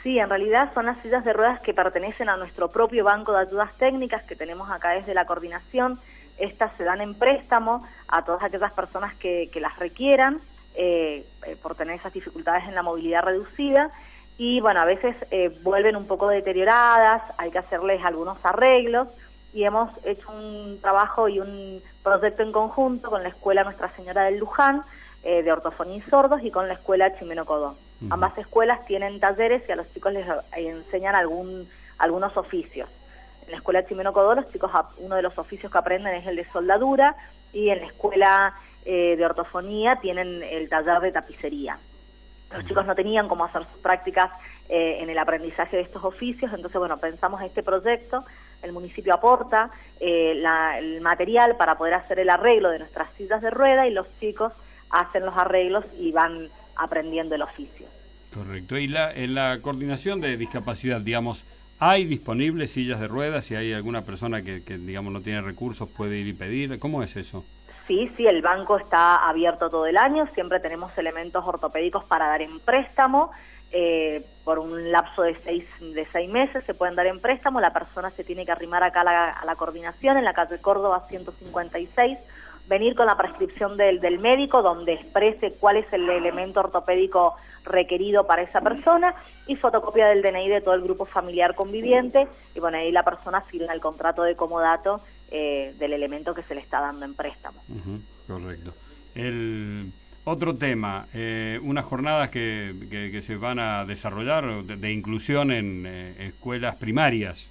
Sí, en realidad son las sillas de ruedas que pertenecen a nuestro propio banco de ayudas técnicas que tenemos acá desde la coordinación. Estas se dan en préstamo a todas aquellas personas que las requieran por tener esas dificultades en la movilidad reducida. Y bueno, a veces vuelven un poco deterioradas, hay que hacerles algunos arreglos y hemos hecho un trabajo y un proyecto en conjunto con la Escuela Nuestra Señora del Luján de Ortofonía y Sordos y con la Escuela Ximeno Codó. Ambas escuelas tienen talleres y a los chicos les enseñan algunos oficios. En la Escuela Ximeno Codó los chicos, uno de los oficios que aprenden es el de soldadura y en la Escuela de Ortofonía tienen el taller de tapicería. Los chicos no tenían cómo hacer sus prácticas en el aprendizaje de estos oficios, entonces bueno, pensamos este proyecto, el municipio aporta el material para poder hacer el arreglo de nuestras sillas de rueda y los chicos hacen los arreglos y van aprendiendo el oficio. Correcto. Y en la coordinación de discapacidad, digamos, ¿hay disponibles sillas de ruedas? Si hay alguna persona que digamos, no tiene recursos, puede ir y pedir. ¿Cómo es eso? Sí, el banco está abierto todo el año, siempre tenemos elementos ortopédicos para dar en préstamo, por un lapso de seis meses se pueden dar en préstamo, la persona se tiene que arrimar acá a la coordinación en la calle Córdoba 156, venir con la prescripción del médico donde exprese cuál es el elemento ortopédico requerido para esa persona y fotocopia del DNI de todo el grupo familiar conviviente y bueno, ahí la persona firma el contrato de comodato del elemento que se le está dando en préstamo. Correcto. El otro tema, unas jornadas que se van a desarrollar de inclusión en escuelas primarias.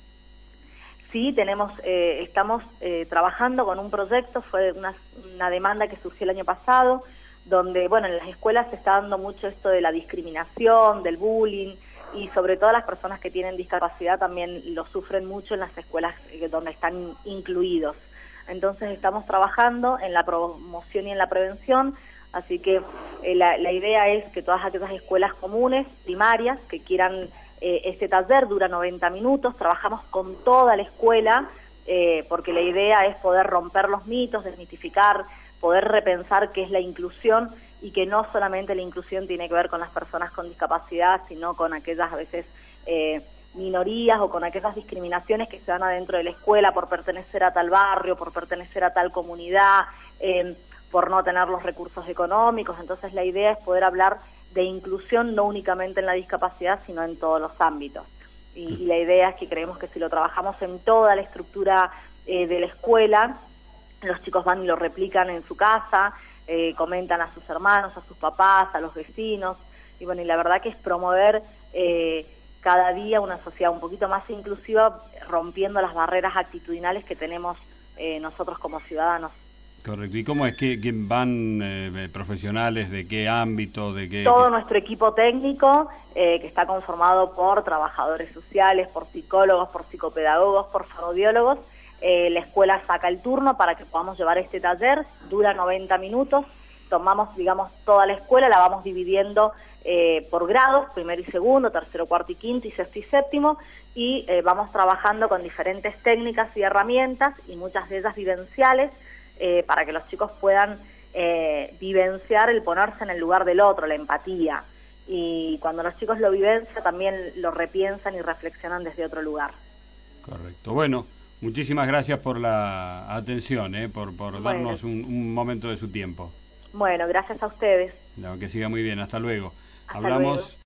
Sí, estamos trabajando con un proyecto, fue una demanda que surgió el año pasado, donde, bueno, en las escuelas se está dando mucho esto de la discriminación, del bullying, y sobre todo las personas que tienen discapacidad también lo sufren mucho en las escuelas donde están incluidos. Entonces estamos trabajando en la promoción y en la prevención, así que la idea es que todas aquellas escuelas comunes, primarias, que quieran este taller dura 90 minutos, trabajamos con toda la escuela, porque la idea es poder romper los mitos, desmitificar, poder repensar qué es la inclusión y que no solamente la inclusión tiene que ver con las personas con discapacidad, sino con aquellas a veces minorías o con aquellas discriminaciones que se dan adentro de la escuela por pertenecer a tal barrio, por pertenecer a tal comunidad, por no tener los recursos económicos. Entonces la idea es poder hablar de inclusión no únicamente en la discapacidad, sino en todos los ámbitos. Y la idea es que creemos que si lo trabajamos en toda la estructura de la escuela, los chicos van y lo replican en su casa, comentan a sus hermanos, a sus papás, a los vecinos, y bueno, y la verdad que es promover cada día una sociedad un poquito más inclusiva, rompiendo las barreras actitudinales que tenemos nosotros como ciudadanos. Correcto. ¿Y cómo es que van profesionales de qué ámbito, de qué? Todo nuestro equipo técnico, que está conformado por trabajadores sociales, por psicólogos, por psicopedagogos, por fonoaudiólogos. La escuela saca el turno para que podamos llevar este taller, dura 90 minutos, tomamos, digamos, toda la escuela, la vamos dividiendo por grados, primero y segundo, tercero, cuarto y quinto, y sexto y séptimo, y vamos trabajando con diferentes técnicas y herramientas, y muchas de ellas vivenciales, para que los chicos puedan vivenciar el ponerse en el lugar del otro, la empatía, y cuando los chicos lo vivencian también lo repiensan y reflexionan desde otro lugar. Correcto. Bueno, muchísimas gracias por la atención, por darnos un momento de su tiempo. Bueno, gracias a ustedes. No, que siga muy bien, hasta luego. Hasta luego.